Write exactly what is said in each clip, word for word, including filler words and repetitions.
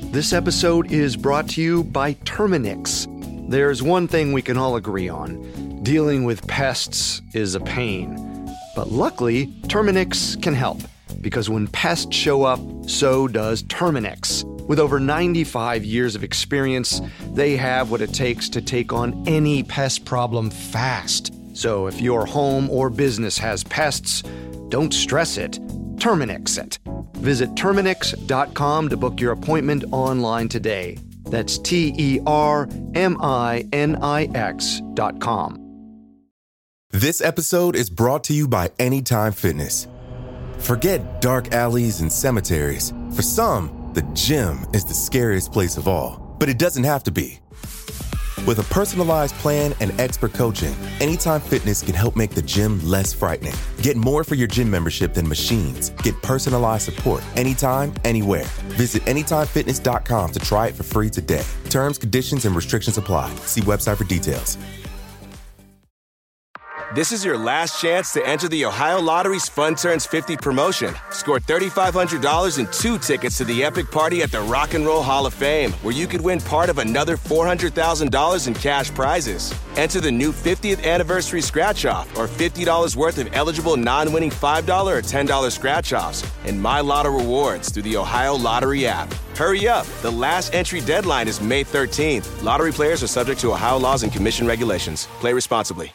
This episode is brought to you by Terminix. There's one thing we can all agree on. Dealing with pests is a pain. But luckily, Terminix can help. Because when pests show up, so does Terminix. With over ninety-five years of experience, they have what it takes to take on any pest problem fast. So if your home or business has pests, don't stress it. Terminix it. Visit Terminix dot com to book your appointment online today. That's T E R M I N I X dot com. This episode is brought to you by Anytime Fitness. Forget dark alleys and cemeteries. For some, the gym is the scariest place of all. But it doesn't have to be. With a personalized plan and expert coaching, Anytime Fitness can help make the gym less frightening. Get more for your gym membership than machines. Get personalized support anytime, anywhere. Visit anytime fitness dot com to try it for free today. Terms, conditions, and restrictions apply. See website for details. This is your last chance to enter the Ohio Lottery's Fun Turns fifty promotion. Score three thousand five hundred dollars and two tickets to the epic party at the Rock and Roll Hall of Fame, where you could win part of another four hundred thousand dollars in cash prizes. Enter the new fiftieth anniversary scratch-off or fifty dollars worth of eligible non-winning five dollars or ten dollars scratch-offs and My Lotto rewards through the Ohio Lottery app. Hurry up. The last entry deadline is May thirteenth. Lottery players are subject to Ohio laws and commission regulations. Play responsibly.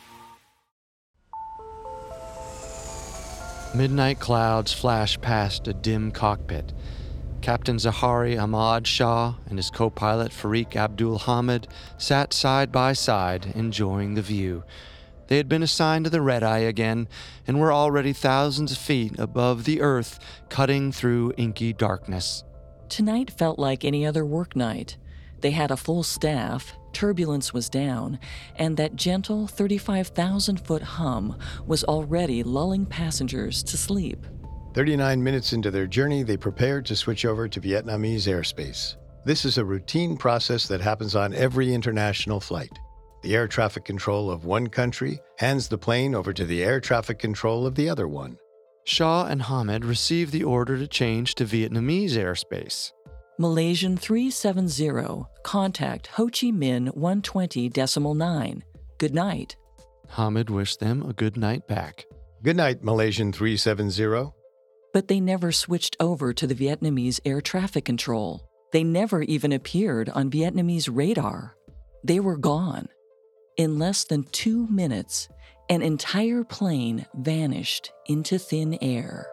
Midnight clouds flash past a dim cockpit. Captain Zahari Ahmad Shah and his co-pilot Farik Abdul Hamid sat side by side, enjoying the view. They had been assigned to the red-eye again and were already thousands of feet above the earth, cutting through inky darkness. Tonight felt like any other work night. They had a full staff, turbulence was down, and that gentle thirty-five thousand foot hum was already lulling passengers to sleep. thirty-nine minutes into their journey, they prepared to switch over to Vietnamese airspace. This is a routine process that happens on every international flight. The air traffic control of one country hands the plane over to the air traffic control of the other one. Shah and Hamid received the order to change to Vietnamese airspace. Malaysian three seven zero, contact Ho Chi Minh one twenty decimal nine. Good night. Hamid wished them a good night back. Good night, Malaysian three seven zero. But they never switched over to the Vietnamese air traffic control. They never even appeared on Vietnamese radar. They were gone. In less than two minutes, an entire plane vanished into thin air.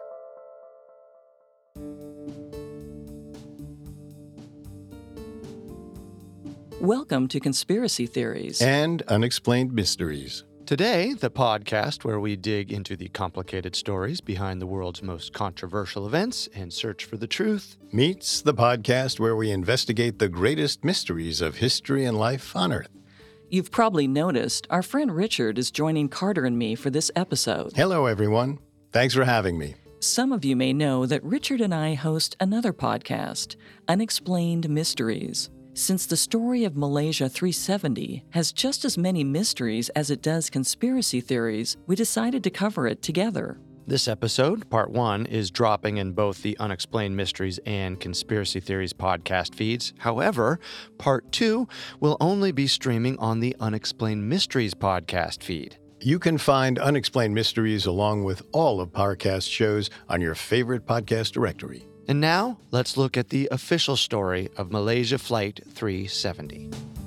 Welcome to Conspiracy Theories and Unexplained Mysteries. Today, the podcast where we dig into the complicated stories behind the world's most controversial events and search for the truth, meets the podcast where we investigate the greatest mysteries of history and life on Earth. You've probably noticed our friend Richard is joining Carter and me for this episode. Hello, everyone. Thanks for having me. Some of you may know that Richard and I host another podcast, Unexplained Mysteries. Since the story of Malaysia three seventy has just as many mysteries as it does conspiracy theories, we decided to cover it together. This episode, part one, is dropping in both the Unexplained Mysteries and Conspiracy Theories podcast feeds. However, part two will only be streaming on the Unexplained Mysteries podcast feed. You can find Unexplained Mysteries along with all of Parcast shows on your favorite podcast directory. And now, let's look at the official story of Malaysia Flight three seventy.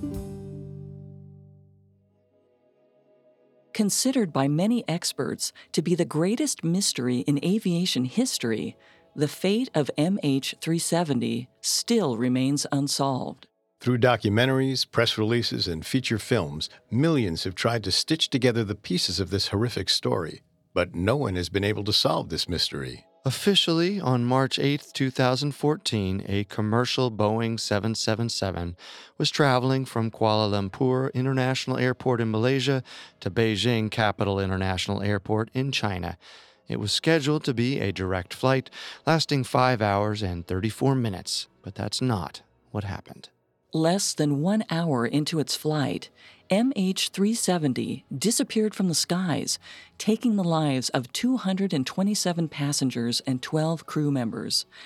Considered by many experts to be the greatest mystery in aviation history, the fate of M H three seventy still remains unsolved. Through documentaries, press releases, and feature films, millions have tried to stitch together the pieces of this horrific story, but no one has been able to solve this mystery. Officially, on March eighth, twenty fourteen, a commercial Boeing seven seventy-seven was traveling from Kuala Lumpur International Airport in Malaysia to Beijing Capital International Airport in China. It was scheduled to be a direct flight lasting five hours and thirty-four minutes, but that's not what happened. Less than one hour into its flight, M H three seventy disappeared from the skies, taking the lives of two hundred twenty-seven passengers and twelve crew members.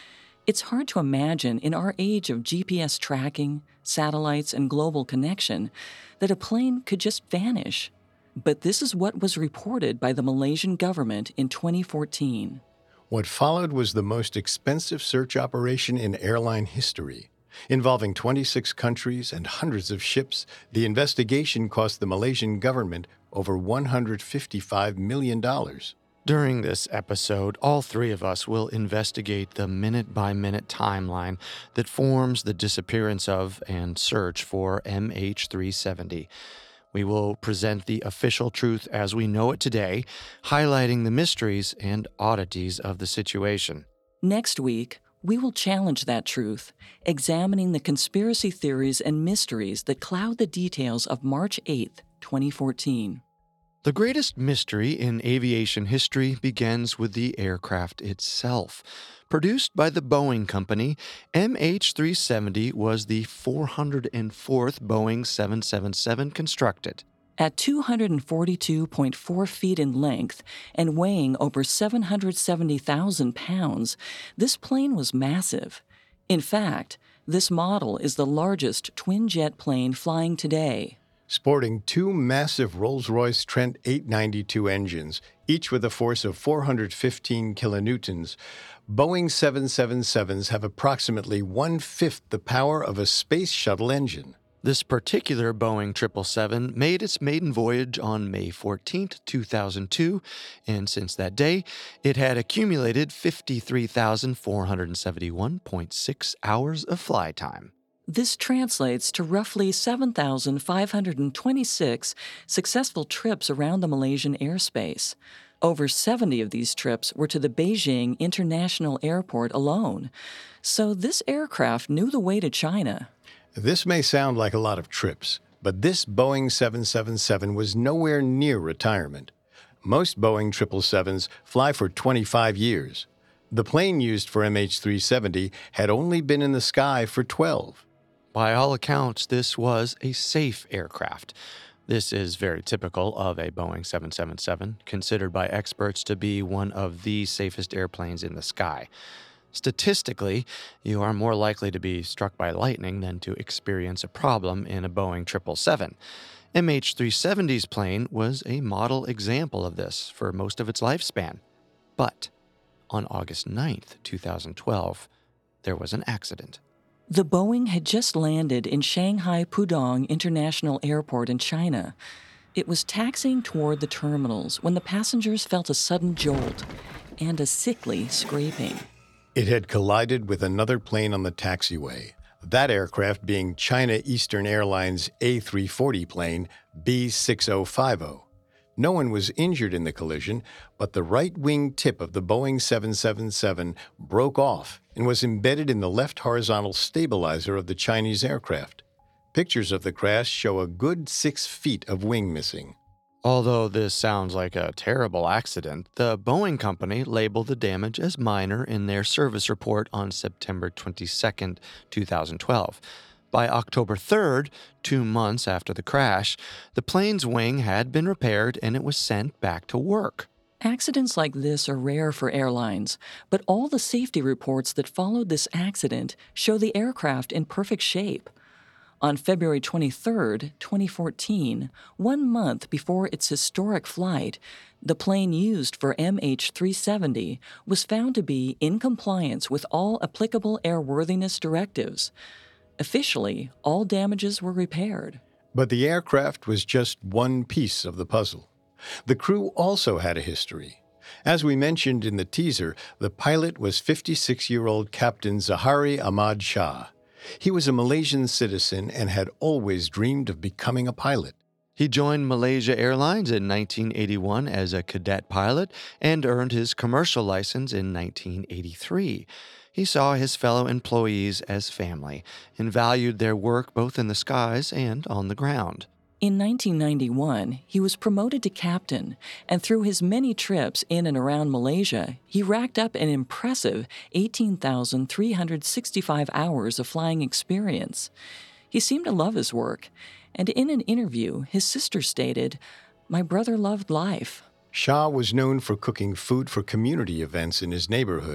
It's hard to imagine in our age of G P S tracking, satellites, and global connection that a plane could just vanish. But this is what was reported by the Malaysian government in twenty fourteen. What followed was the most expensive search operation in airline history. Involving twenty-six countries and hundreds of ships, the investigation cost the Malaysian government over one hundred fifty-five million dollars. During this episode, all three of us will investigate the minute-by-minute timeline that forms the disappearance of and search for M H three seventy. We will present the official truth as we know it today, highlighting the mysteries and oddities of the situation. Next week, we will challenge that truth, examining the conspiracy theories and mysteries that cloud the details of March eighth, twenty fourteen. The greatest mystery in aviation history begins with the aircraft itself. Produced by the Boeing Company, M H three seventy was the four hundred fourth Boeing seven seventy-seven constructed. At two hundred forty-two point four feet in length and weighing over seven hundred seventy thousand pounds, this plane was massive. In fact, this model is the largest twin-jet plane flying today. Sporting two massive Rolls-Royce Trent eight ninety-two engines, each with a force of four hundred fifteen kilonewtons, Boeing seven seventy-sevens have approximately one-fifth the power of a space shuttle engine. This particular Boeing triple seven made its maiden voyage on May fourteenth, two thousand two, and since that day, it had accumulated fifty-three thousand four hundred seventy-one point six hours of fly time. This translates to roughly seven thousand five hundred twenty-six successful trips around the Malaysian airspace. Over seventy of these trips were to the Beijing International Airport alone. So this aircraft knew the way to China. This may sound like a lot of trips, but this Boeing seven seventy-seven was nowhere near retirement. Most Boeing triple sevens fly for twenty-five years. The plane used for M H three seventy had only been in the sky for twelve. By all accounts, this was a safe aircraft. This is very typical of a Boeing seven seventy-seven, considered by experts to be one of the safest airplanes in the sky. Statistically, you are more likely to be struck by lightning than to experience a problem in a Boeing triple seven. M H three seventy's plane was a model example of this for most of its lifespan. But on August ninth, two thousand twelve, there was an accident. The Boeing had just landed in Shanghai Pudong International Airport in China. It was taxiing toward the terminals when the passengers felt a sudden jolt and a sickly scraping. It had collided with another plane on the taxiway, that aircraft being China Eastern Airlines A three forty plane B six oh five oh. No one was injured in the collision, but the right wing tip of the Boeing seven seventy-seven broke off and was embedded in the left horizontal stabilizer of the Chinese aircraft. Pictures of the crash show a good six feet of wing missing. Although this sounds like a terrible accident, the Boeing Company labeled the damage as minor in their service report on September twenty-second, two thousand twelve. By October third, two months after the crash, the plane's wing had been repaired and it was sent back to work. Accidents like this are rare for airlines, but all the safety reports that followed this accident show the aircraft in perfect shape. On February twenty-third, twenty fourteen, one month before its historic flight, the plane used for M H three seventy was found to be in compliance with all applicable airworthiness directives. Officially, all damages were repaired. But the aircraft was just one piece of the puzzle. The crew also had a history. As we mentioned in the teaser, the pilot was fifty-six-year-old Captain Zahari Ahmad Shah. He was a Malaysian citizen and had always dreamed of becoming a pilot. He joined Malaysia Airlines in nineteen eighty-one as a cadet pilot and earned his commercial license in nineteen eighty-three. He saw his fellow employees as family and valued their work both in the skies and on the ground. In nineteen ninety-one, he was promoted to captain, and through his many trips in and around Malaysia, he racked up an impressive eighteen thousand three hundred sixty-five hours of flying experience. He seemed to love his work, and in an interview, his sister stated, "My brother loved life." Shah was known for cooking food for community events in his neighborhood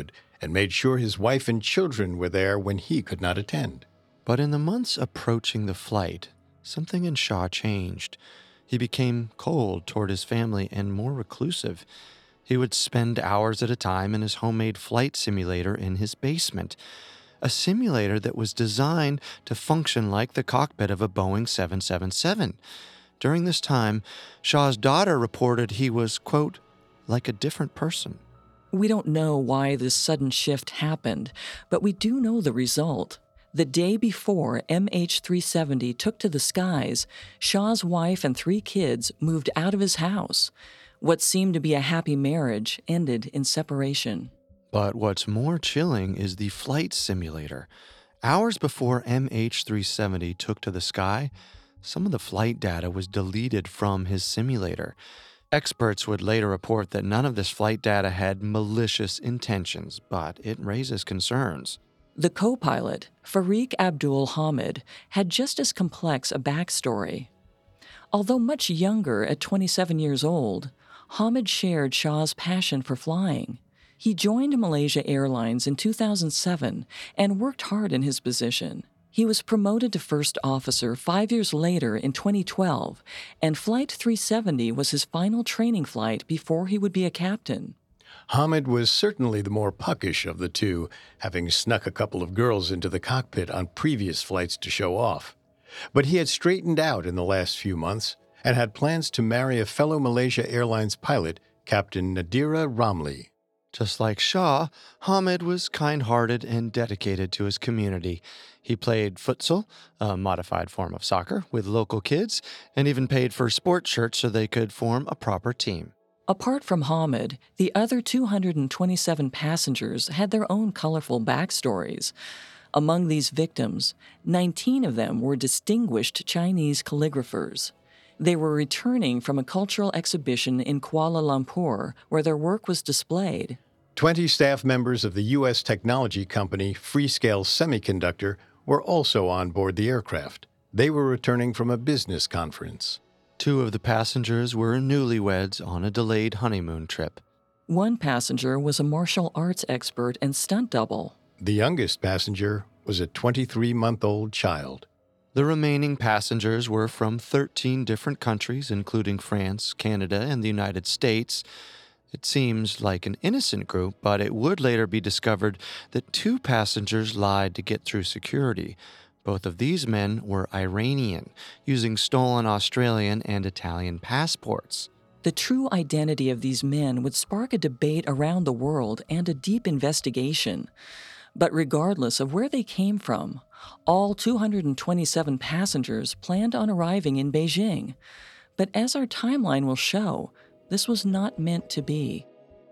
and made sure his wife and children were there when he could not attend. But in the months approaching the flight, something in Shah changed. He became cold toward his family and more reclusive. He would spend hours at a time in his homemade flight simulator in his basement, a simulator that was designed to function like the cockpit of a Boeing seven seventy-seven. During this time, Shah's daughter reported he was, quote, like a different person. We don't know why this sudden shift happened, but we do know the result. The day before M H three seventy took to the skies, Shah's wife and three kids moved out of his house. What seemed to be a happy marriage ended in separation. But what's more chilling is the flight simulator. Hours before M H three seventy took to the sky, some of the flight data was deleted from his simulator. Experts would later report that none of this flight data had malicious intentions, but it raises concerns. The co-pilot, Fariq Abdul Hamid, had just as complex a backstory. Although much younger at twenty-seven years old, Hamid shared Shah's passion for flying. He joined Malaysia Airlines in two thousand seven and worked hard in his position. He was promoted to first officer five years later in twenty twelve, and Flight three seventy was his final training flight before he would be a captain. Hamid was certainly the more puckish of the two, having snuck a couple of girls into the cockpit on previous flights to show off. But he had straightened out in the last few months and had plans to marry a fellow Malaysia Airlines pilot, Captain Nadira Ramli. Just like Shah, Hamid was kind-hearted and dedicated to his community. He played futsal, a modified form of soccer, with local kids, and even paid for sport shirts so they could form a proper team. Apart from Hamid, the other two hundred twenty-seven passengers had their own colorful backstories. Among these victims, nineteen of them were distinguished Chinese calligraphers. They were returning from a cultural exhibition in Kuala Lumpur where their work was displayed. Twenty staff members of the U S technology company Freescale Semiconductor were also on board the aircraft. They were returning from a business conference. Two of the passengers were newlyweds on a delayed honeymoon trip. One passenger was a martial arts expert and stunt double. The youngest passenger was a twenty-three-month-old child. The remaining passengers were from thirteen different countries, including France, Canada, and the United States. It seems like an innocent group, but it would later be discovered that two passengers lied to get through security. Both of these men were Iranian, using stolen Australian and Italian passports. The true identity of these men would spark a debate around the world and a deep investigation. But regardless of where they came from, all two hundred twenty-seven passengers planned on arriving in Beijing. But as our timeline will show, this was not meant to be.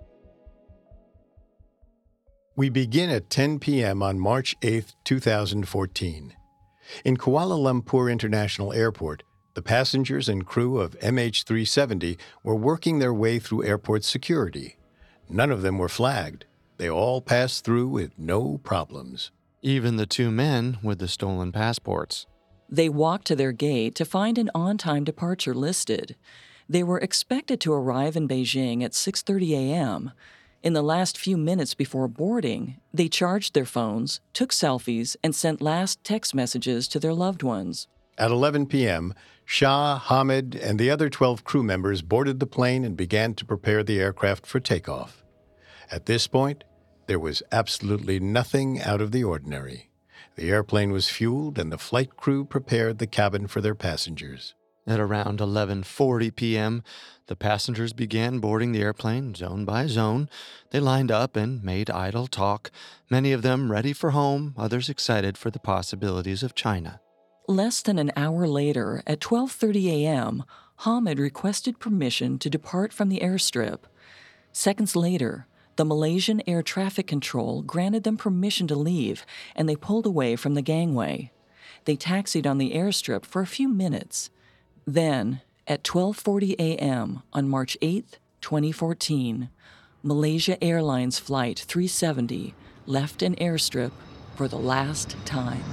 We begin at ten p.m. on March eighth, two thousand fourteen. In Kuala Lumpur International Airport, the passengers and crew of M H three seventy were working their way through airport security. None of them were flagged. They all passed through with no problems. Even the two men with the stolen passports. They walked to their gate to find an on-time departure listed. They were expected to arrive in Beijing at six thirty a.m. In the last few minutes before boarding, they charged their phones, took selfies, and sent last text messages to their loved ones. At eleven p.m., Shah, Hamid, and the other twelve crew members boarded the plane and began to prepare the aircraft for takeoff. At this point, there was absolutely nothing out of the ordinary. The airplane was fueled, and the flight crew prepared the cabin for their passengers. At around eleven forty p.m., the passengers began boarding the airplane zone by zone. They lined up and made idle talk, many of them ready for home, others excited for the possibilities of China. Less than an hour later, at twelve thirty a.m., Hamid requested permission to depart from the airstrip. Seconds later, the Malaysian Air Traffic Control granted them permission to leave, and they pulled away from the gangway. They taxied on the airstrip for a few minutes. Then, at twelve forty a.m. on March eighth, twenty fourteen, Malaysia Airlines Flight three seventy left an airstrip for the last time.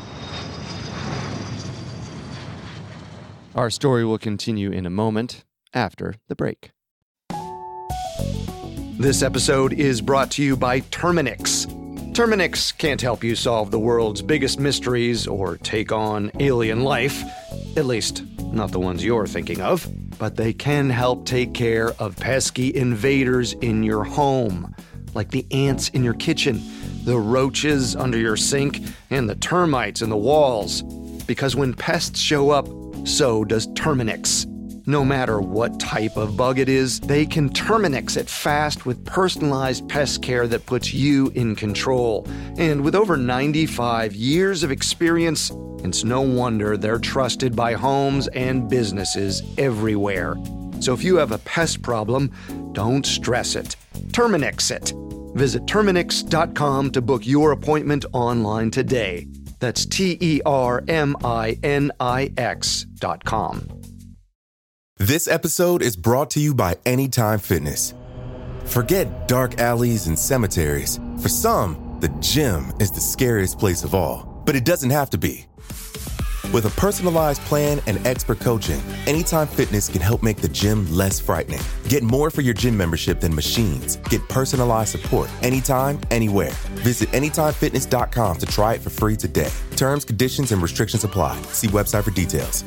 Our story will continue in a moment after the break. This episode is brought to you by Terminix. Terminix can't help you solve the world's biggest mysteries or take on alien life, at least not the ones you're thinking of, but they can help take care of pesky invaders in your home, like the ants in your kitchen, the roaches under your sink, and the termites in the walls. Because when pests show up, so does Terminix. No matter what type of bug it is, they can Terminix it fast with personalized pest care that puts you in control. And with over ninety-five years of experience, it's no wonder they're trusted by homes and businesses everywhere. So if you have a pest problem, don't stress it. Terminix it. Visit Terminix dot com to book your appointment online today. That's T E R M I N I X dot com. This episode is brought to you by Anytime Fitness. Forget dark alleys and cemeteries. For some, the gym is the scariest place of all, but it doesn't have to be. With a personalized plan and expert coaching, Anytime Fitness can help make the gym less frightening. Get more for your gym membership than machines. Get personalized support anytime, anywhere. Visit anytime fitness dot com to try it for free today. Terms, conditions, and restrictions apply. See website for details.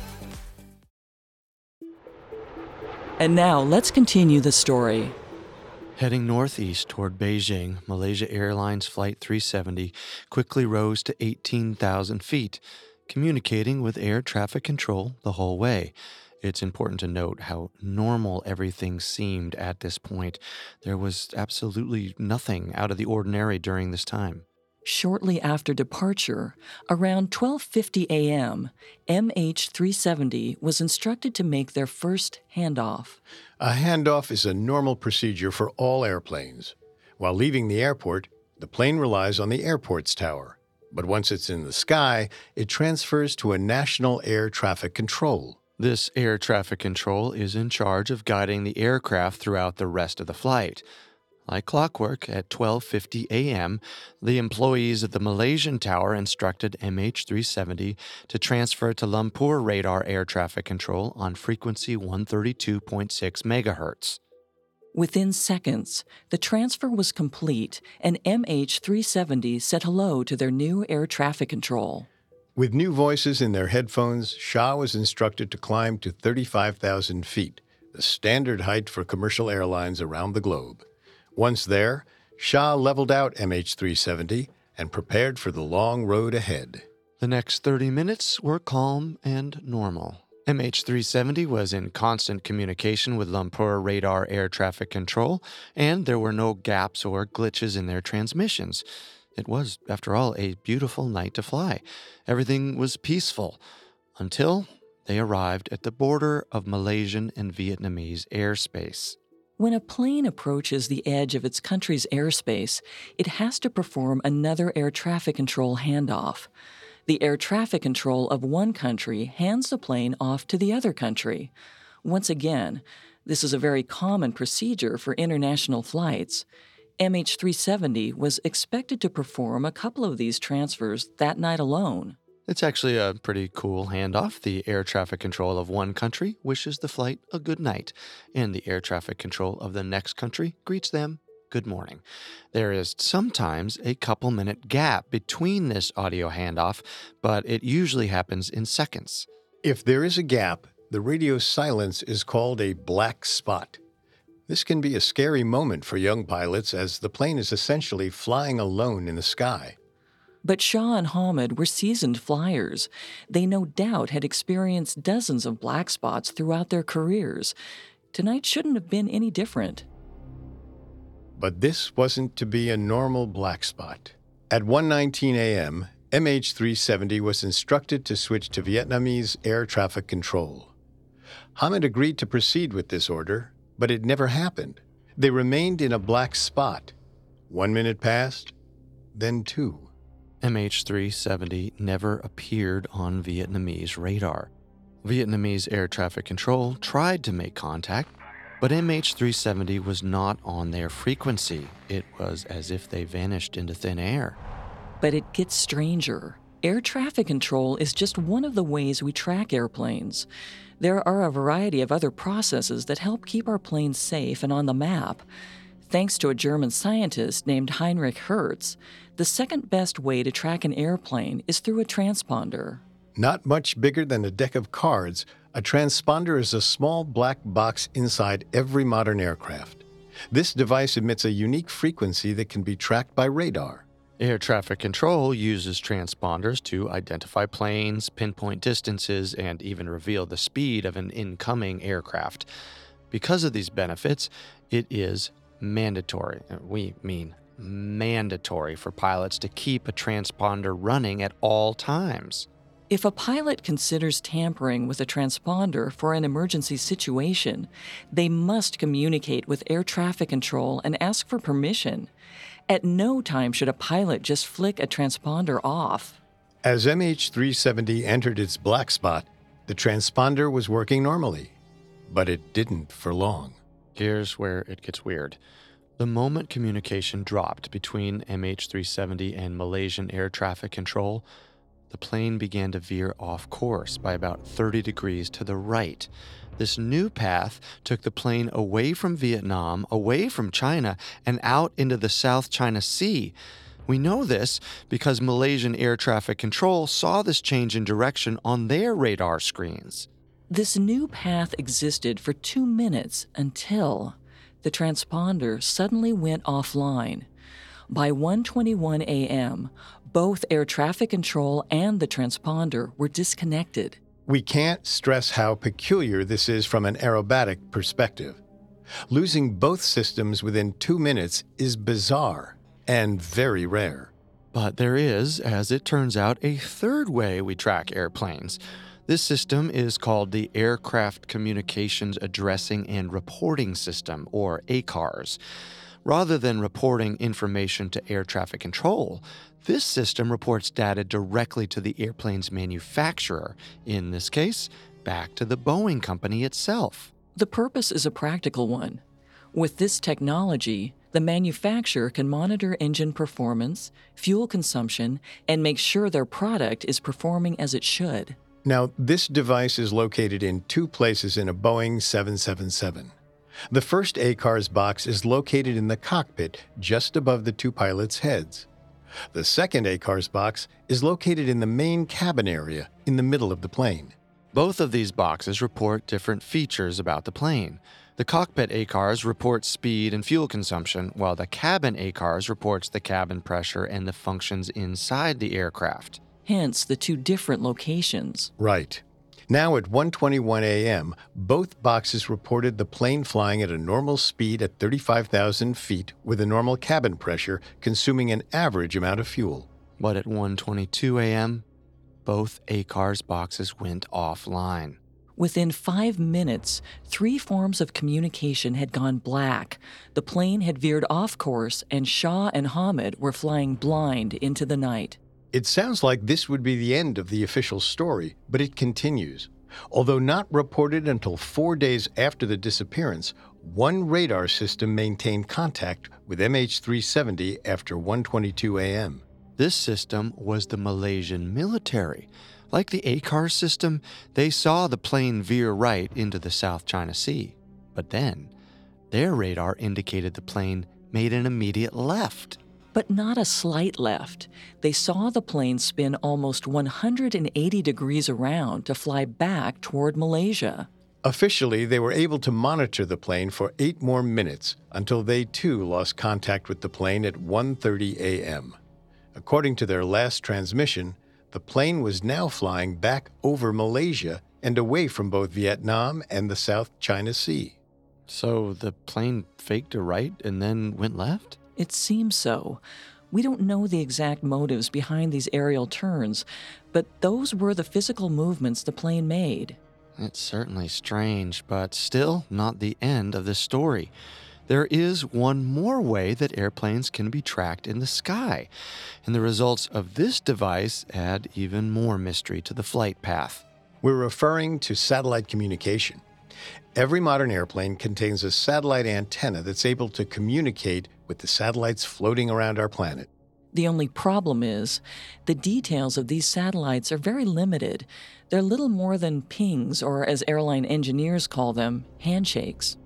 And now let's continue the story. Heading northeast toward Beijing, Malaysia Airlines Flight three seventy quickly rose to eighteen thousand feet, communicating with air traffic control the whole way. It's important to note how normal everything seemed at this point. There was absolutely nothing out of the ordinary during this time. Shortly after departure, around twelve fifty a.m., M H three seventy was instructed to make their first handoff. A handoff is a normal procedure for all airplanes. While leaving the airport, the plane relies on the airport's tower. But once it's in the sky, it transfers to a national air traffic control. This air traffic control is in charge of guiding the aircraft throughout the rest of the flight. Like clockwork, at twelve fifty a.m., the employees at the Malaysian tower instructed M H three seventy to transfer to Lumpur Radar Air Traffic Control on frequency one thirty-two point six megahertz. Within seconds, the transfer was complete, and M H three seventy said hello to their new air traffic control. With new voices in their headphones, Shah was instructed to climb to thirty-five thousand feet, the standard height for commercial airlines around the globe. Once there, Shah leveled out M H three seventy and prepared for the long road ahead. The next thirty minutes were calm and normal. M H three seventy was in constant communication with Lumpur Radar Air Traffic Control, and there were no gaps or glitches in their transmissions. It was, after all, a beautiful night to fly. Everything was peaceful until they arrived at the border of Malaysian and Vietnamese airspace. When a plane approaches the edge of its country's airspace, it has to perform another air traffic control handoff. The air traffic control of one country hands the plane off to the other country. Once again, this is a very common procedure for international flights. M H three seventy was expected to perform a couple of these transfers that night alone. It's actually a pretty cool handoff. The air traffic control of one country wishes the flight a good night, and the air traffic control of the next country greets them good morning. There is sometimes a couple minute gap between this audio handoff, but it usually happens in seconds. If there is a gap, the radio silence is called a black spot. This can be a scary moment for young pilots as the plane is essentially flying alone in the sky. But Shah and Hamid were seasoned flyers. They no doubt had experienced dozens of black spots throughout their careers. Tonight shouldn't have been any different. But this wasn't to be a normal black spot. At one nineteen a.m., M H three seventy was instructed to switch to Vietnamese air traffic control. Hamid agreed to proceed with this order, but it never happened. They remained in a black spot. One minute passed, then two. M H three seventy never appeared on Vietnamese radar. Vietnamese air traffic control tried to make contact, but M H three seventy was not on their frequency. It was as if they vanished into thin air. But it gets stranger. Air traffic control is just one of the ways we track airplanes. There are a variety of other processes that help keep our planes safe and on the map. Thanks to a German scientist named Heinrich Hertz, the second best way to track an airplane is through a transponder. Not much bigger than a deck of cards, a transponder is a small black box inside every modern aircraft. This device emits a unique frequency that can be tracked by radar. Air traffic control uses transponders to identify planes, pinpoint distances, and even reveal the speed of an incoming aircraft. Because of these benefits, it is mandatory, we mean mandatory, for pilots to keep a transponder running at all times. If a pilot considers tampering with a transponder for an emergency situation, they must communicate with air traffic control and ask for permission. At no time should a pilot just flick a transponder off. As M H three seventy entered its black spot, the transponder was working normally, but it didn't for long. Here's where it gets weird. The moment communication dropped between M H three seventy and Malaysian air traffic control, the plane began to veer off course by about thirty degrees to the right. This new path took the plane away from Vietnam, away from China, and out into the South China Sea. We know this because Malaysian air traffic control saw this change in direction on their radar screens. This new path existed for two minutes until the transponder suddenly went offline. By one twenty-one a.m., both air traffic control and the transponder were disconnected. We can't stress how peculiar this is from an aerobatic perspective. Losing both systems within two minutes is bizarre and very rare. But there is, as it turns out, a third way we track airplanes. This system is called the Aircraft Communications Addressing and Reporting System, or A C A R S. Rather than reporting information to air traffic control, this system reports data directly to the airplane's manufacturer, in this case, back to the Boeing company itself. The purpose is a practical one. With this technology, the manufacturer can monitor engine performance, fuel consumption, and make sure their product is performing as it should. Now, this device is located in two places in a Boeing seven seventy-seven. The first A C A R S box is located in the cockpit just above the two pilots' heads. The second A C A R S box is located in the main cabin area in the middle of the plane. Both of these boxes report different features about the plane. The cockpit A C A R S reports speed and fuel consumption, while the cabin A C A R S reports the cabin pressure and the functions inside the aircraft. Hence the two different locations. Right. Now at one twenty-one a.m., both boxes reported the plane flying at a normal speed at thirty-five thousand feet with a normal cabin pressure, consuming an average amount of fuel. But at one twenty-two a.m., both A C A R S boxes went offline. Within five minutes, three forms of communication had gone black. The plane had veered off course, and Shah and Hamid were flying blind into the night. It sounds like this would be the end of the official story, but it continues. Although not reported until four days after the disappearance, one radar system maintained contact with M H three seventy after one twenty-two a.m. This system was the Malaysian military. Like the A C A R S system, they saw the plane veer right into the South China Sea. But then, their radar indicated the plane made an immediate left. But not a slight left. They saw the plane spin almost one hundred eighty degrees around to fly back toward Malaysia. Officially, they were able to monitor the plane for eight more minutes until they too lost contact with the plane at one thirty a.m. According to their last transmission, the plane was now flying back over Malaysia and away from both Vietnam and the South China Sea. So the plane faked a right and then went left? It seems so. We don't know the exact motives behind these aerial turns, but those were the physical movements the plane made. It's certainly strange, but still not the end of the story. There is one more way that airplanes can be tracked in the sky, and the results of this device add even more mystery to the flight path. We're referring to satellite communication. Every modern airplane contains a satellite antenna that's able to communicate with the satellites floating around our planet. The only problem is, the details of these satellites are very limited. They're little more than pings, or as airline engineers call them, handshakes.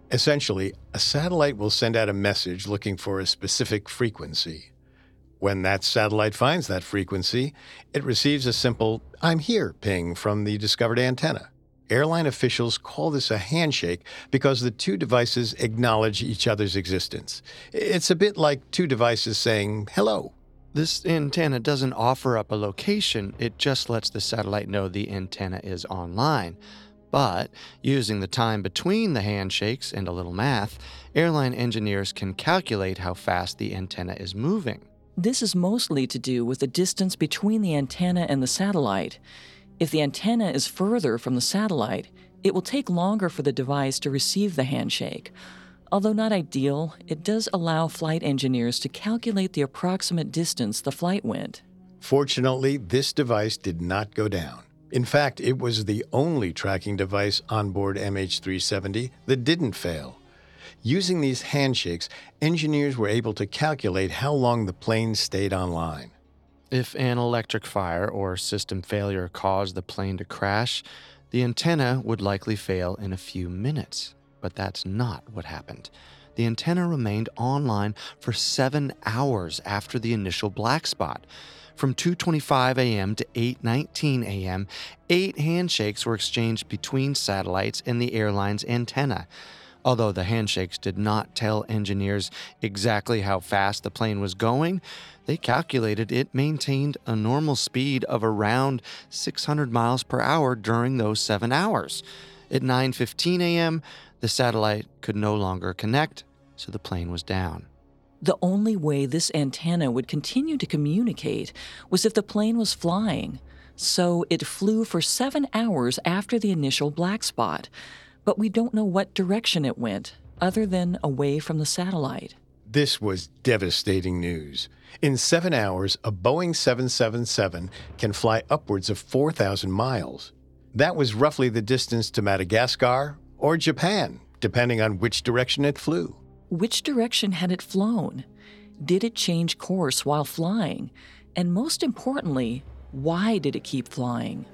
Essentially, a satellite will send out a message looking for a specific frequency. When that satellite finds that frequency, it receives a simple "I'm here" ping from the discovered antenna. Airline officials call this a handshake because the two devices acknowledge each other's existence. It's a bit like two devices saying hello. This antenna doesn't offer up a location, it just lets the satellite know the antenna is online. But, using the time between the handshakes and a little math, airline engineers can calculate how fast the antenna is moving. This is mostly to do with the distance between the antenna and the satellite. If the antenna is further from the satellite, it will take longer for the device to receive the handshake. Although not ideal, it does allow flight engineers to calculate the approximate distance the flight went. Fortunately, this device did not go down. In fact, it was the only tracking device on board M H three seventy that didn't fail. Using these handshakes, engineers were able to calculate how long the plane stayed online. If an electric fire or system failure caused the plane to crash, the antenna would likely fail in a few minutes. But that's not what happened. The antenna remained online for seven hours after the initial black spot. From two twenty-five a.m. to eight nineteen a.m., eight handshakes were exchanged between satellites and the airline's antenna. Although the handshakes did not tell engineers exactly how fast the plane was going, they calculated it maintained a normal speed of around six hundred miles per hour during those seven hours. At nine fifteen a.m., the satellite could no longer connect, so the plane was down. The only way this antenna would continue to communicate was if the plane was flying, so it flew for seven hours after the initial black spot. But we don't know what direction it went, other than away from the satellite. This was devastating news. In seven hours, a Boeing seven seventy-seven can fly upwards of four thousand miles. That was roughly the distance to Madagascar or Japan, depending on which direction it flew. Which direction had it flown? Did it change course while flying? And most importantly, why did it keep flying?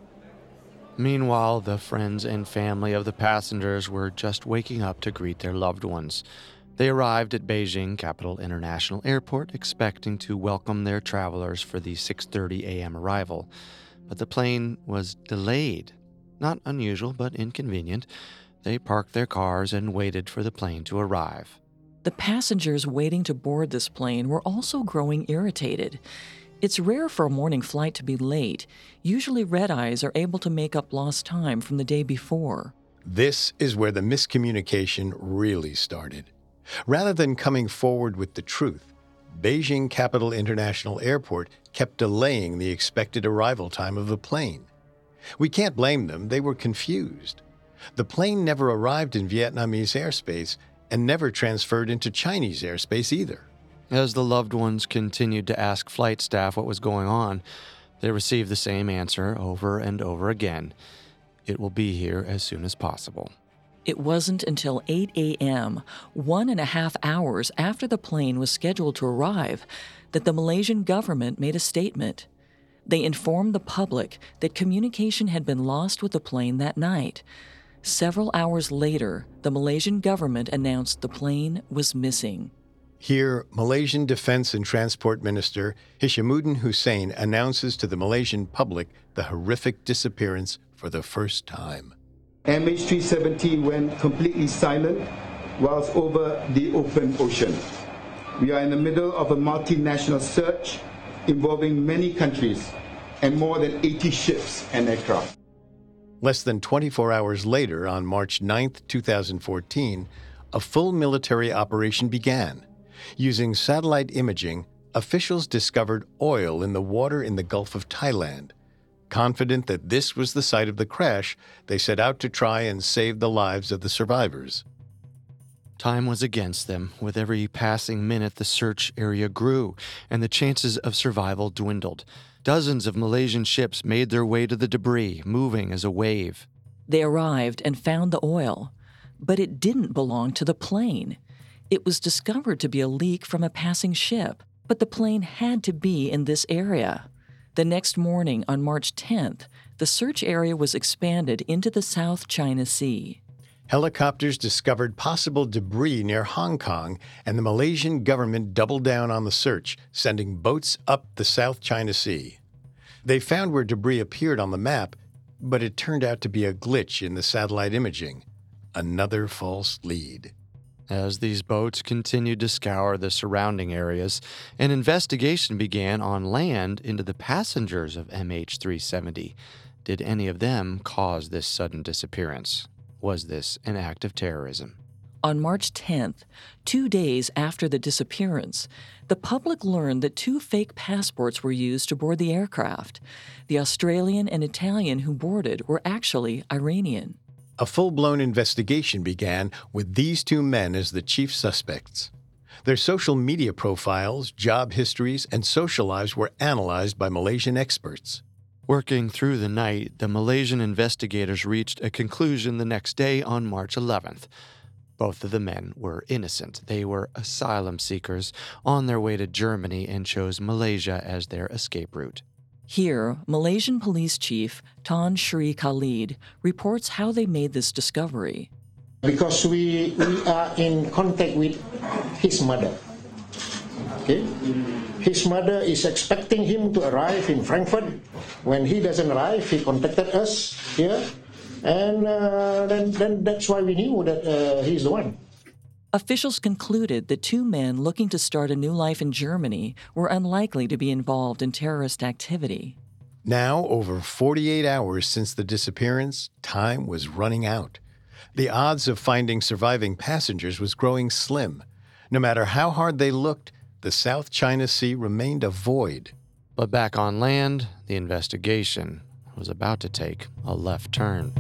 Meanwhile, the friends and family of the passengers were just waking up to greet their loved ones. They arrived at Beijing Capital International Airport expecting to welcome their travelers for the six thirty a.m. arrival. But the plane was delayed. Not unusual, but inconvenient. They parked their cars and waited for the plane to arrive. The passengers waiting to board this plane were also growing irritated. It's rare for a morning flight to be late. Usually red-eyes are able to make up lost time from the day before. This is where the miscommunication really started. Rather than coming forward with the truth, Beijing Capital International Airport kept delaying the expected arrival time of the plane. We can't blame them, they were confused. The plane never arrived in Vietnamese airspace and never transferred into Chinese airspace either. As the loved ones continued to ask flight staff what was going on, they received the same answer over and over again. It will be here as soon as possible. It wasn't until eight a.m., one and a half hours after the plane was scheduled to arrive, that the Malaysian government made a statement. They informed the public that communication had been lost with the plane that night. Several hours later, the Malaysian government announced the plane was missing. Here, Malaysian Defense and Transport Minister Hishamuddin Hussein announces to the Malaysian public the horrific disappearance for the first time. M H three seventy went completely silent whilst over the open ocean. We are in the middle of a multinational search involving many countries and more than eighty ships and aircraft. Less than twenty-four hours later, on March ninth, two thousand fourteen, a full military operation began. Using satellite imaging, officials discovered oil in the water in the Gulf of Thailand. Confident that this was the site of the crash, they set out to try and save the lives of the survivors. Time was against them. With every passing minute, the search area grew, and the chances of survival dwindled. Dozens of Malaysian ships made their way to the debris, moving as a wave. They arrived and found the oil, but it didn't belong to the plane. It was discovered to be a leak from a passing ship, but the plane had to be in this area. The next morning, on March tenth, the search area was expanded into the South China Sea. Helicopters discovered possible debris near Hong Kong, and the Malaysian government doubled down on the search, sending boats up the South China Sea. They found where debris appeared on the map, but it turned out to be a glitch in the satellite imaging. Another false lead. As these boats continued to scour the surrounding areas, an investigation began on land into the passengers of M H three seventy. Did any of them cause this sudden disappearance? Was this an act of terrorism? On March tenth, two days after the disappearance, the public learned that two fake passports were used to board the aircraft. The Australian and Italian who boarded were actually Iranian. A full-blown investigation began with these two men as the chief suspects. Their social media profiles, job histories, and social lives were analyzed by Malaysian experts. Working through the night, the Malaysian investigators reached a conclusion the next day on March eleventh. Both of the men were innocent. They were asylum seekers on their way to Germany and chose Malaysia as their escape route. Here, Malaysian Police Chief Tan Sri Khalid reports how they made this discovery. Because we, we are in contact with his mother. Okay? His mother is expecting him to arrive in Frankfurt. When he doesn't arrive, he contacted us here. And uh, then, then that's why we knew that uh, he's the one. Officials concluded that two men looking to start a new life in Germany were unlikely to be involved in terrorist activity. Now, over forty-eight hours since the disappearance, time was running out. The odds of finding surviving passengers was growing slim. No matter how hard they looked, the South China Sea remained a void. But back on land, the investigation was about to take a left turn.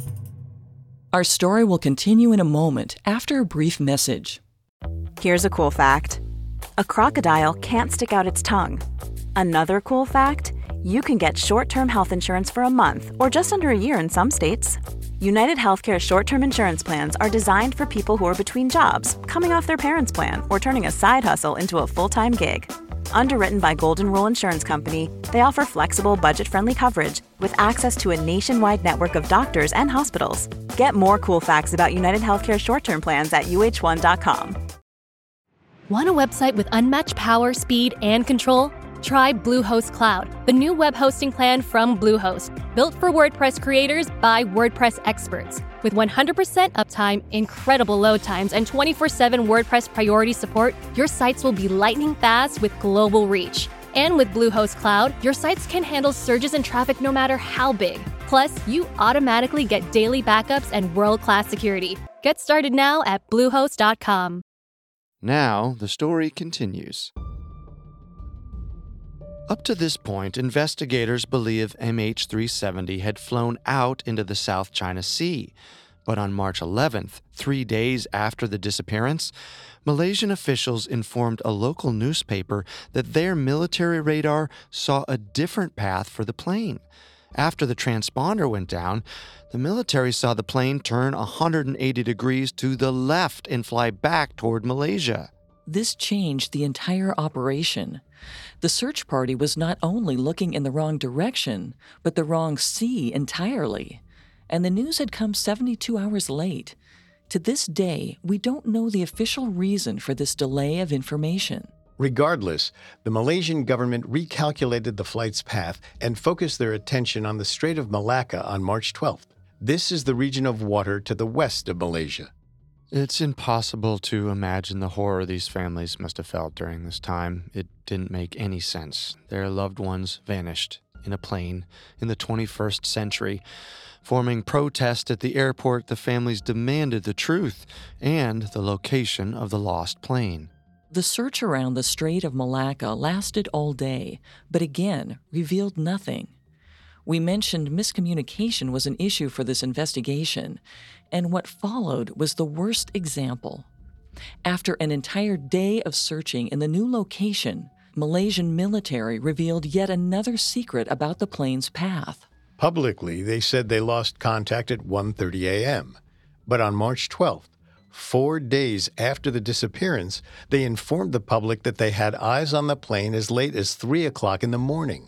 Our story will continue in a moment after a brief message. Here's a cool fact. A crocodile can't stick out its tongue. Another cool fact, you can get short-term health insurance for a month or just under a year in some states. United Healthcare short-term insurance plans are designed for people who are between jobs, coming off their parents' plan, or turning a side hustle into a full-time gig. Underwritten by Golden Rule Insurance Company, they offer flexible, budget-friendly coverage with access to a nationwide network of doctors and hospitals. Get more cool facts about United Healthcare short-term plans at U H one dot com. Want a website with unmatched power, speed, and control? Try Bluehost Cloud, the new web hosting plan from Bluehost, built for WordPress creators by WordPress experts. With one hundred percent uptime, incredible load times, and twenty-four seven WordPress priority support, your sites will be lightning fast with global reach. And with Bluehost Cloud, your sites can handle surges in traffic no matter how big. Plus, you automatically get daily backups and world-class security. Get started now at Bluehost dot com. Now, the story continues. Up to this point, investigators believe M H three seventy had flown out into the South China Sea. But on March eleventh, three days after the disappearance, Malaysian officials informed a local newspaper that their military radar saw a different path for the plane. After the transponder went down, the military saw the plane turn one hundred eighty degrees to the left and fly back toward Malaysia. This changed the entire operation. The search party was not only looking in the wrong direction, but the wrong sea entirely. And the news had come seventy-two hours late. To this day, we don't know the official reason for this delay of information. Regardless, the Malaysian government recalculated the flight's path and focused their attention on the Strait of Malacca on March twelfth. This is the region of water to the west of Malaysia. It's impossible to imagine the horror these families must have felt during this time. It didn't make any sense. Their loved ones vanished in a plane in the twenty-first century. Forming protest at the airport, the families demanded the truth and the location of the lost plane. The search around the Strait of Malacca lasted all day, but again revealed nothing. We mentioned miscommunication was an issue for this investigation, and what followed was the worst example. After an entire day of searching in the new location, Malaysian military revealed yet another secret about the plane's path. Publicly, they said they lost contact at one thirty a.m. But on March twelfth, four days after the disappearance, they informed the public that they had eyes on the plane as late as three o'clock in the morning.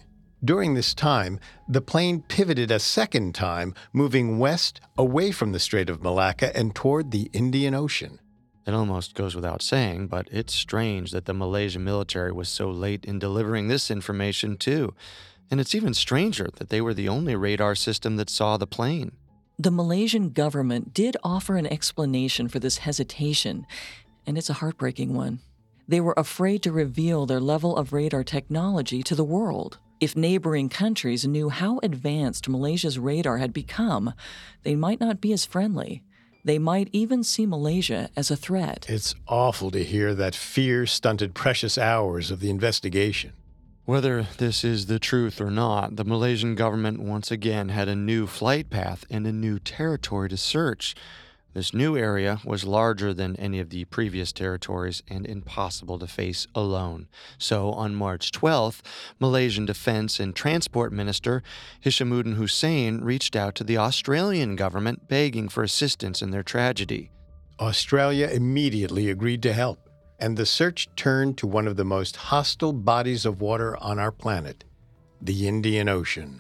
During this time, the plane pivoted a second time, moving west away from the Strait of Malacca and toward the Indian Ocean. It almost goes without saying, but it's strange that the Malaysian military was so late in delivering this information too. And it's even stranger that they were the only radar system that saw the plane. The Malaysian government did offer an explanation for this hesitation, and it's a heartbreaking one. They were afraid to reveal their level of radar technology to the world. If neighboring countries knew how advanced Malaysia's radar had become, they might not be as friendly. They might even see Malaysia as a threat. It's awful to hear that fear stunted precious hours of the investigation. Whether this is the truth or not, the Malaysian government once again had a new flight path and a new territory to search. This new area was larger than any of the previous territories and impossible to face alone. So on March twelfth, Malaysian Defense and Transport Minister Hishamuddin Hussein reached out to the Australian government begging for assistance in their tragedy. Australia immediately agreed to help, and the search turned to one of the most hostile bodies of water on our planet, the Indian Ocean.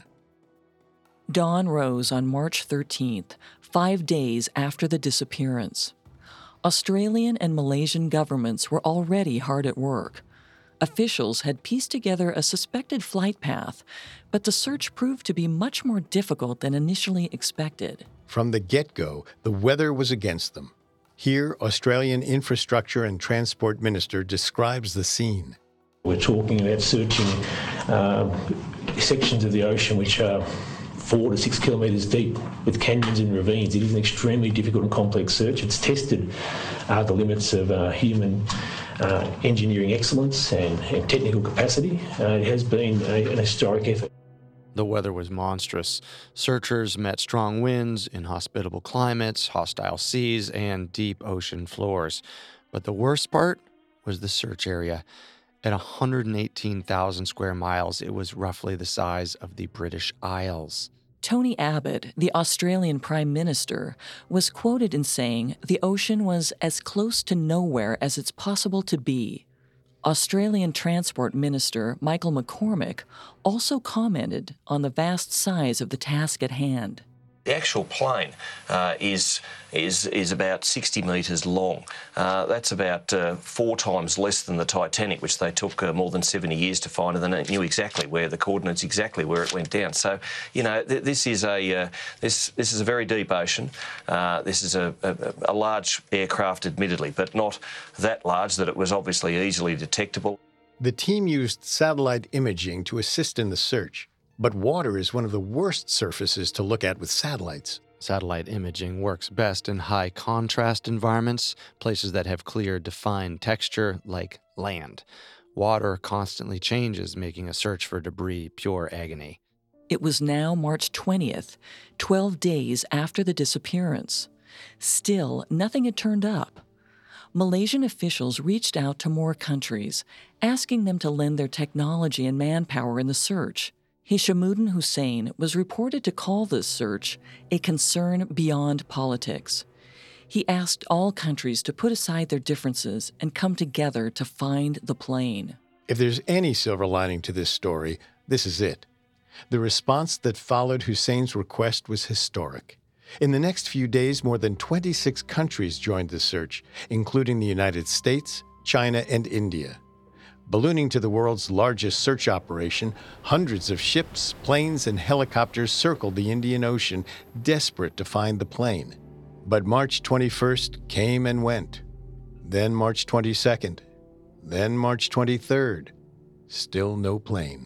Dawn rose on March thirteenth, five days after the disappearance. Australian and Malaysian governments were already hard at work. Officials had pieced together a suspected flight path, but the search proved to be much more difficult than initially expected. From the get-go, the weather was against them. Here, Australian Infrastructure and Transport Minister describes the scene. We're talking about searching uh, sections of the ocean which are four to six kilometres deep with canyons and ravines. It is an extremely difficult and complex search. It's tested uh, the limits of uh, human uh, engineering excellence and, and technical capacity. Uh, it has been a, an historic effort. The weather was monstrous. Searchers met strong winds, inhospitable climates, hostile seas, and deep ocean floors. But the worst part was the search area. At one hundred eighteen thousand square miles, it was roughly the size of the British Isles. Tony Abbott, the Australian Prime Minister, was quoted in saying the ocean was as close to nowhere as it's possible to be. Australian Transport Minister Michael McCormack also commented on the vast size of the task at hand. The actual plane uh, is is is about sixty metres long. Uh, that's about uh, four times less than the Titanic, which they took uh, more than seventy years to find, and they knew exactly where the coordinates, exactly where it went down. So, you know, th- this is a uh, this this is a very deep ocean. Uh, this is a, a, a large aircraft, admittedly, but not that large that it was obviously easily detectable. The team used satellite imaging to assist in the search. But water is one of the worst surfaces to look at with satellites. Satellite imaging works best in high-contrast environments, places that have clear, defined texture, like land. Water constantly changes, making a search for debris pure agony. It was now March twentieth, twelve days after the disappearance. Still, nothing had turned up. Malaysian officials reached out to more countries, asking them to lend their technology and manpower in the search. Hishamuddin Hussein was reported to call this search a concern beyond politics. He asked all countries to put aside their differences and come together to find the plane. If there's any silver lining to this story, this is it. The response that followed Hussein's request was historic. In the next few days, more than twenty-six countries joined the search, including the United States, China, and India. Ballooning to the world's largest search operation, hundreds of ships, planes, and helicopters circled the Indian Ocean, desperate to find the plane. But March twenty-first came and went. Then March twenty-second. Then March twenty-third. Still no plane.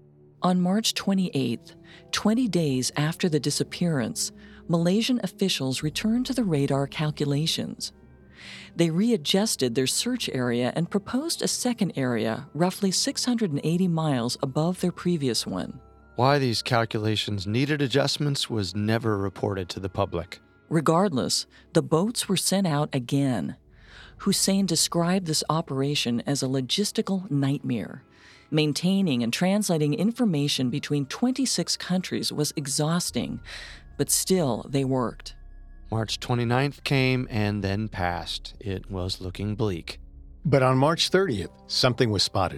On March twenty-eighth, twenty days after the disappearance, Malaysian officials returned to the radar calculations. They readjusted their search area and proposed a second area roughly six hundred eighty miles above their previous one. Why these calculations needed adjustments was never reported to the public. Regardless, the boats were sent out again. Hussein described this operation as a logistical nightmare. Maintaining and translating information between twenty-six countries was exhausting, but still they worked. March twenty-ninth came and then passed. It was looking bleak. But on March thirtieth, something was spotted.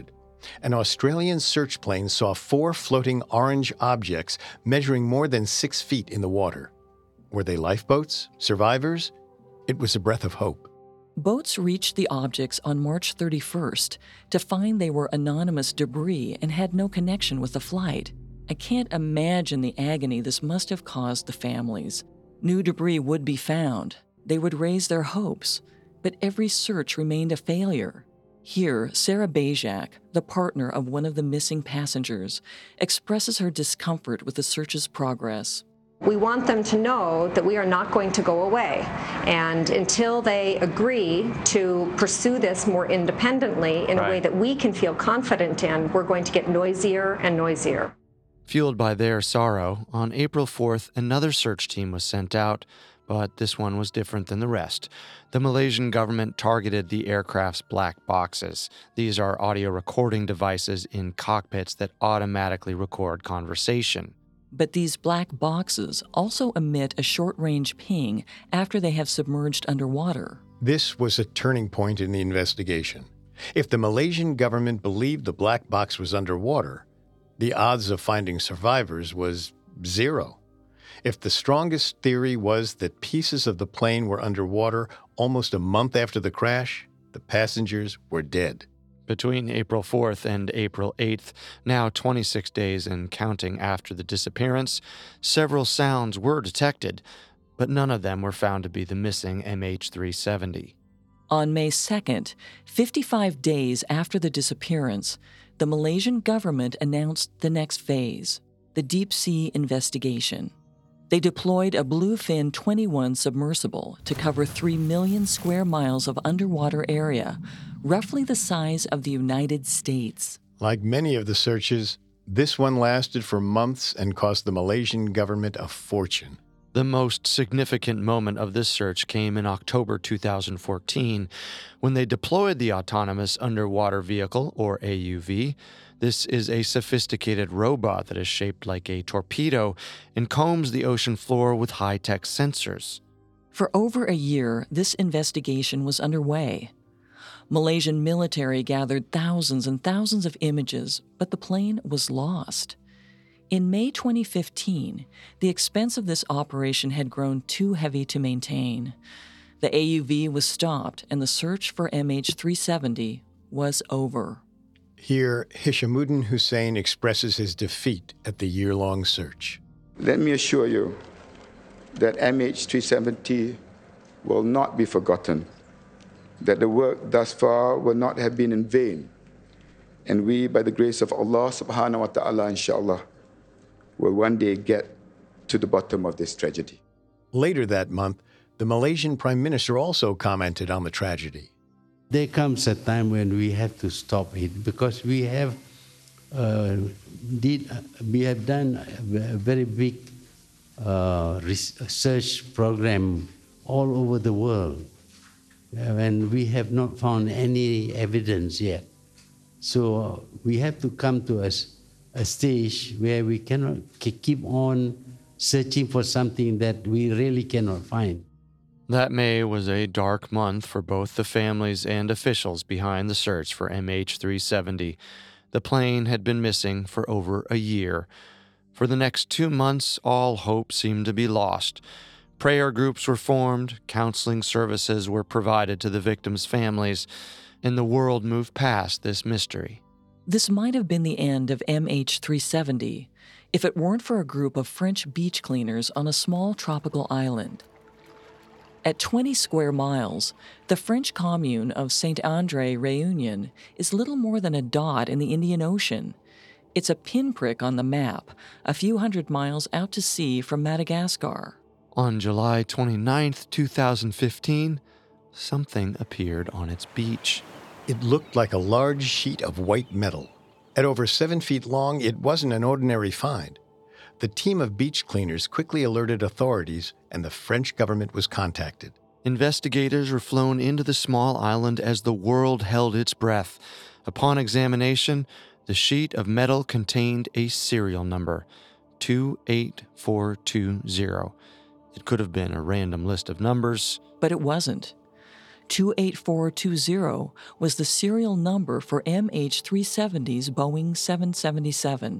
An Australian search plane saw four floating orange objects measuring more than six feet in the water. Were they lifeboats? Survivors? It was a breath of hope. Boats reached the objects on March thirty-first to find they were anonymous debris and had no connection with the flight. I can't imagine the agony this must have caused the families. New debris would be found. They would raise their hopes. But every search remained a failure. Here, Sarah Bajak, the partner of one of the missing passengers, expresses her discomfort with the search's progress. We want them to know that we are not going to go away. And until they agree to pursue this more independently in right. a way that we can feel confident in, we're going to get noisier and noisier. Fueled by their sorrow, on April fourth, another search team was sent out, but this one was different than the rest. The Malaysian government targeted the aircraft's black boxes. These are audio recording devices in cockpits that automatically record conversation. But these black boxes also emit a short-range ping after they have submerged underwater. This was a turning point in the investigation. If the Malaysian government believed the black box was underwater, the odds of finding survivors was zero. If the strongest theory was that pieces of the plane were underwater almost a month after the crash, the passengers were dead. Between April fourth and April eighth, now twenty-six days and counting after the disappearance, several sounds were detected, but none of them were found to be the missing M H three seventy. On May second, fifty-five days after the disappearance, the Malaysian government announced the next phase, the deep-sea investigation. They deployed a Bluefin twenty-one submersible to cover three million square miles of underwater area, roughly the size of the United States. Like many of the searches, this one lasted for months and cost the Malaysian government a fortune. The most significant moment of this search came in October two thousand fourteen, when they deployed the Autonomous Underwater Vehicle, or A U V. This is a sophisticated robot that is shaped like a torpedo and combs the ocean floor with high-tech sensors. For over a year, this investigation was underway. Malaysian military gathered thousands and thousands of images, but the plane was lost. In May twenty fifteen, the expense of this operation had grown too heavy to maintain. The A U V was stopped, and the search for M H three seventy was over. Here, Hishamuddin Hussein expresses his defeat at the year-long search. Let me assure you that M H three seventy will not be forgotten, that the work thus far will not have been in vain, and we, by the grace of Allah subhanahu wa ta'ala, inshallah, will one day get to the bottom of this tragedy. Later that month, the Malaysian Prime Minister also commented on the tragedy. There comes a time when we have to stop it because we have uh, did uh, we have done a very big uh, research program all over the world, and we have not found any evidence yet. So uh, we have to come to a, a stage where we cannot keep on searching for something that we really cannot find. That May was a dark month for both the families and officials behind the search for M H three seventy. The plane had been missing for over a year. For the next two months, all hope seemed to be lost. Prayer groups were formed, counseling services were provided to the victims' families, and the world moved past this mystery. This might have been the end of M H three seventy if it weren't for a group of French beach cleaners on a small tropical island. At twenty square miles, the French commune of Saint-André-Réunion is little more than a dot in the Indian Ocean. It's a pinprick on the map, a few hundred miles out to sea from Madagascar. On July twenty-ninth, two thousand fifteen, something appeared on its beach. It looked like a large sheet of white metal. At over seven feet long, it wasn't an ordinary find. The team of beach cleaners quickly alerted authorities, and the French government was contacted. Investigators were flown into the small island as the world held its breath. Upon examination, the sheet of metal contained a serial number, two eight four two zero. It could have been a random list of numbers. But it wasn't. two eight four two zero was the serial number for M H three seventy's Boeing seven seventy-seven.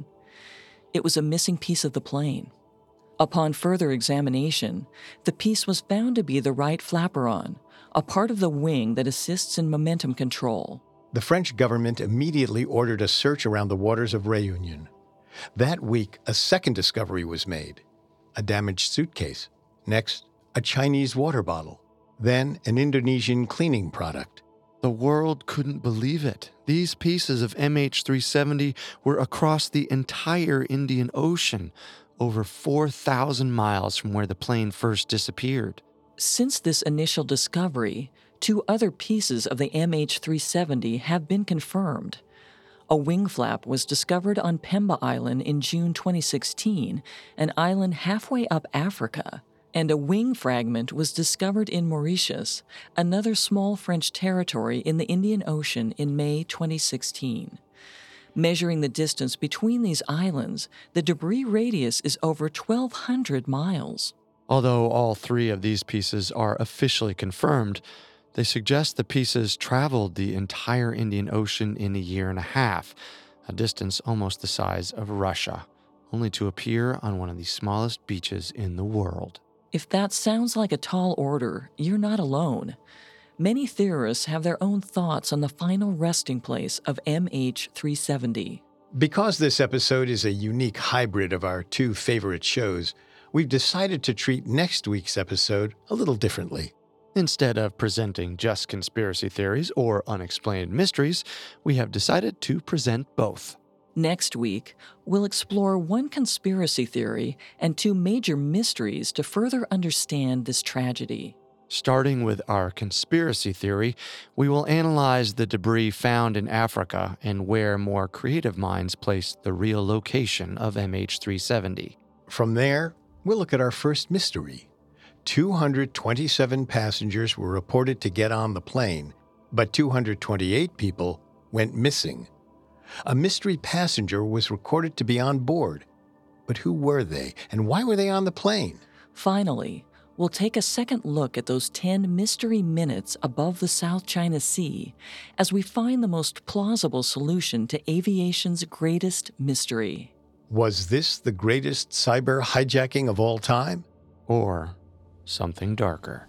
It was a missing piece of the plane. Upon further examination, the piece was found to be the right flaperon, a part of the wing that assists in momentum control. The French government immediately ordered a search around the waters of Réunion. That week, a second discovery was made: a damaged suitcase. Next, a Chinese water bottle. Then, an Indonesian cleaning product. The world couldn't believe it. These pieces of M H three seventy were across the entire Indian Ocean, over four thousand miles from where the plane first disappeared. Since this initial discovery, two other pieces of the M H three seventy have been confirmed. A wing flap was discovered on Pemba Island in June twenty sixteen, an island halfway up Africa, and a wing fragment was discovered in Mauritius, another small French territory in the Indian Ocean, in May twenty sixteen. Measuring the distance between these islands, the debris radius is over twelve hundred miles. Although all three of these pieces are officially confirmed, they suggest the pieces traveled the entire Indian Ocean in a year and a half, a distance almost the size of Russia, only to appear on one of the smallest beaches in the world. If that sounds like a tall order, you're not alone. Many theorists have their own thoughts on the final resting place of M H three seventy. Because this episode is a unique hybrid of our two favorite shows, we've decided to treat next week's episode a little differently. Instead of presenting just conspiracy theories or unexplained mysteries, we have decided to present both. Next week, we'll explore one conspiracy theory and two major mysteries to further understand this tragedy. Starting with our conspiracy theory, we will analyze the debris found in Africa and where more creative minds placed the real location of M H three seventy. From there, we'll look at our first mystery. two hundred twenty-seven passengers were reported to get on the plane, but two hundred twenty-eight people went missing. A mystery passenger was recorded to be on board. But who were they, and why were they on the plane? Finally, we'll take a second look at those ten mystery minutes above the South China Sea as we find the most plausible solution to aviation's greatest mystery. Was this the greatest cyber hijacking of all time? Or something darker?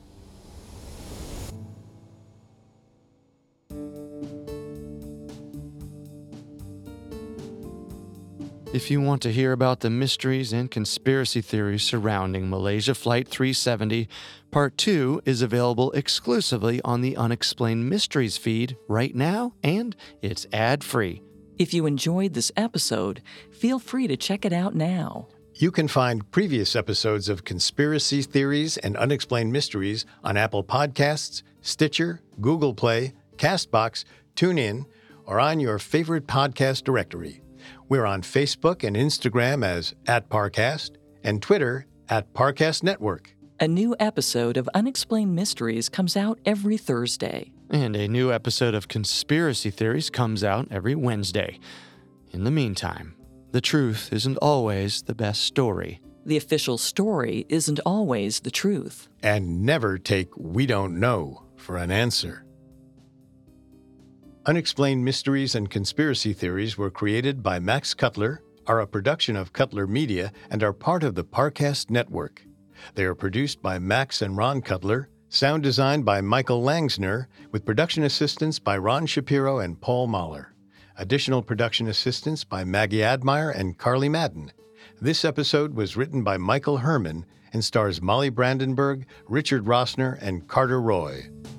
If you want to hear about the mysteries and conspiracy theories surrounding Malaysia Flight three seventy, Part two is available exclusively on the Unexplained Mysteries feed right now, and it's ad-free. If you enjoyed this episode, feel free to check it out now. You can find previous episodes of Conspiracy Theories and Unexplained Mysteries on Apple Podcasts, Stitcher, Google Play, CastBox, TuneIn, or on your favorite podcast directory. We're on Facebook and Instagram as at Parcast, and Twitter at Parcast Network. A new episode of Unexplained Mysteries comes out every Thursday. And a new episode of Conspiracy Theories comes out every Wednesday. In the meantime, the truth isn't always the best story. The official story isn't always the truth. And never take "we don't know" for an answer. Unexplained Mysteries and Conspiracy Theories were created by Max Cutler, are a production of Cutler Media, and are part of the Parcast Network. They are produced by Max and Ron Cutler, sound designed by Michael Langsner, with production assistance by Ron Shapiro and Paul Mahler. Additional production assistance by Maggie Admire and Carly Madden. This episode was written by Michael Herman and stars Molly Brandenburg, Richard Rossner, and Carter Roy.